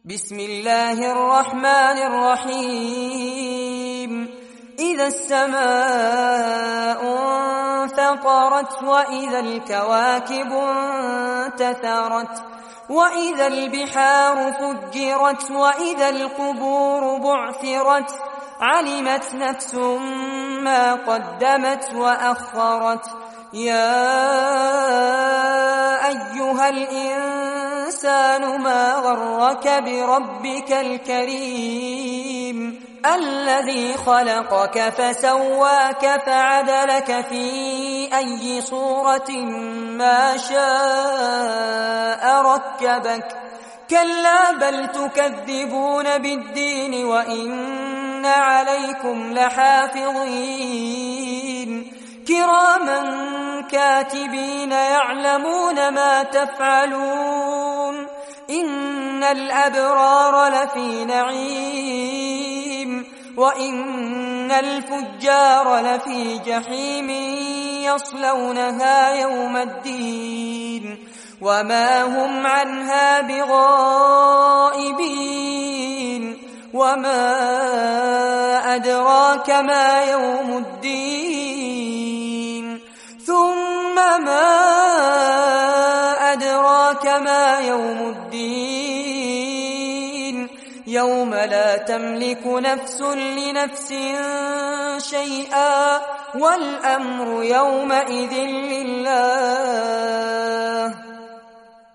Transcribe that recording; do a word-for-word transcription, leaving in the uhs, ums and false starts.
بسم الله الرحمن الرحيم إذا السماء انفطرت وإذا الكواكب انتثرت وإذا البحار فجرت وإذا القبور بعثرت علمت نفس ما قدمت وأخرت يا أيها الإنسان ما غرك بربك الكريم الذي خلقك فسواك فعدلك في أي صورة ما شاء ركبك كلا بل تكذبون بالدين وإن عليكم لحافظين كراما كاتبين يعلمون ما تفعلون إن الأبرار لفي نعيم وإن الفجار لفي جحيم يصلونها يوم الدين وما هم عنها بغائبين وما أدراك ما يوم الدين ثم ما أدراك ما يوم الدين يوم لا تملك نفس لنفس شيئا والأمر يومئذ لله